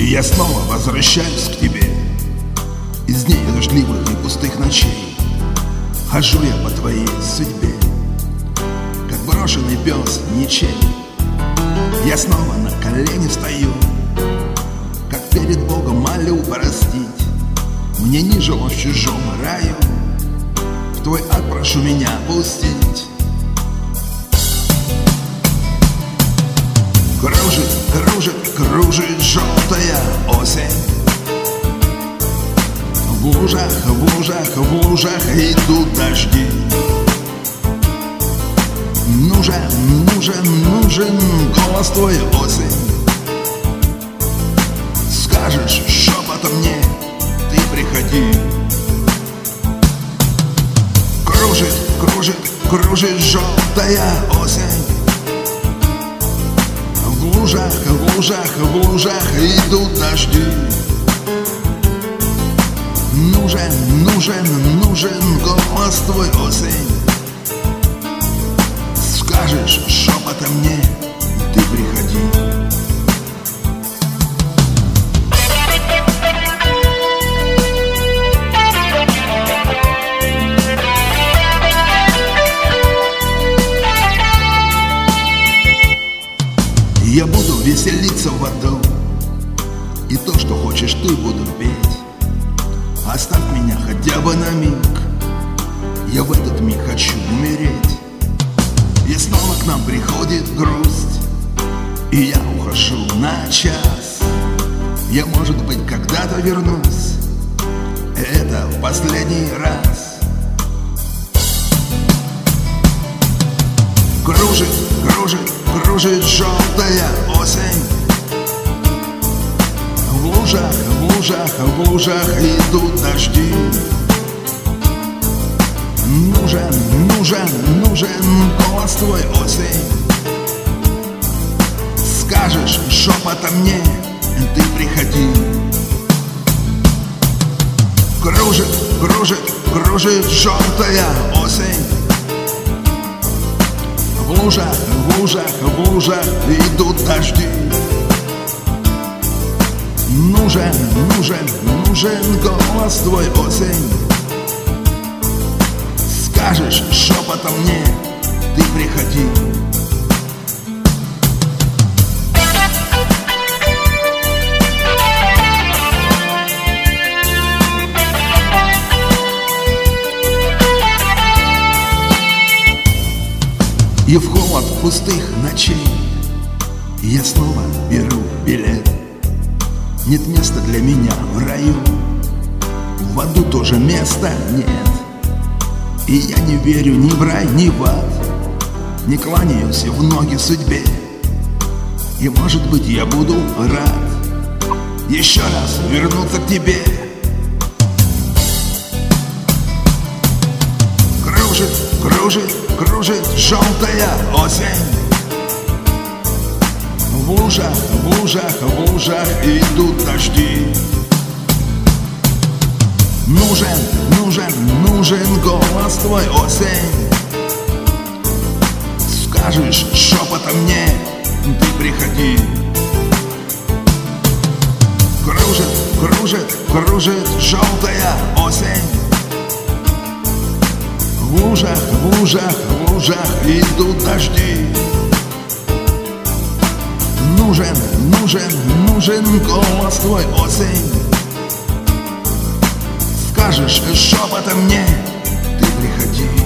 И я снова возвращаюсь к тебе. Из дней дождливых и пустых ночей хожу я по твоей судьбе, как брошенный пес ничей. Я снова на колени встаю, как перед Богом молю простить. Мне не жилось в чужом раю, в твой ад прошу меня пустить. Кружит, кружит, кружит желтая осень. В лужах, в лужах, в лужах идут дожди. Нужен, нужен, нужен голос твой, осень. Скажешь шепотом мне, ты приходи. Кружит, кружит, кружит желтая осень. В лужах, в лужах, в лужах идут дожди. Нужен, нужен, нужен голос твой, осень. Скажешь шепотом мне, ты приходи. Я буду веселиться в аду, и то, что хочешь ты, буду петь. Оставь меня хотя бы на миг, я в этот миг хочу умереть. И снова к нам приходит грусть, и я ухожу на час. Я, может быть, когда-то вернусь, это в последний раз. Кружит, кружит, кружит желтая осень. В лужах, в лужах, в лужах идут дожди. Нужен, нужен, нужен голос твой, осень. Скажешь шепотом мне, ты приходи. Кружит, кружит, кружит желтая осень. В лужах, в лужах, в лужах идут дожди. Нужен, нужен, нужен голос твой, осень. Скажешь шепотом мне, ты приходи. И в холод пустых ночей я снова беру билет. Нет места для меня в раю, в аду тоже места нет. И я не верю ни в рай, ни в ад, не кланяюсь в ноги судьбе. И может быть я буду рад еще раз вернуться к тебе. Кружит, кружит, кружит желтая осень. В лужах, в лужах, в лужах идут дожди. Нужен, нужен, нужен голос твой, осень. Скажешь шепотом мне, ты приходи. Кружит, кружит, кружит желтая осень. В лужах, в лужах, в лужах идут дожди. Нужен, нужен, нужен голос твой, осень. Скажешь шепотом мне, ты приходи.